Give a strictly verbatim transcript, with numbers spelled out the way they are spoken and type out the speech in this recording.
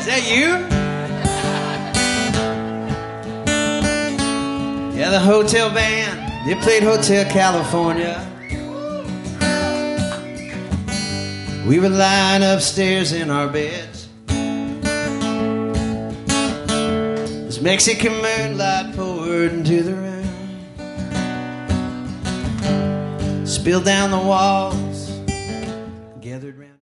that you? Yeah, the hotel band, they played Hotel California. We were lying upstairs in our beds. This Mexican moonlight poured into the room, spilled down the wall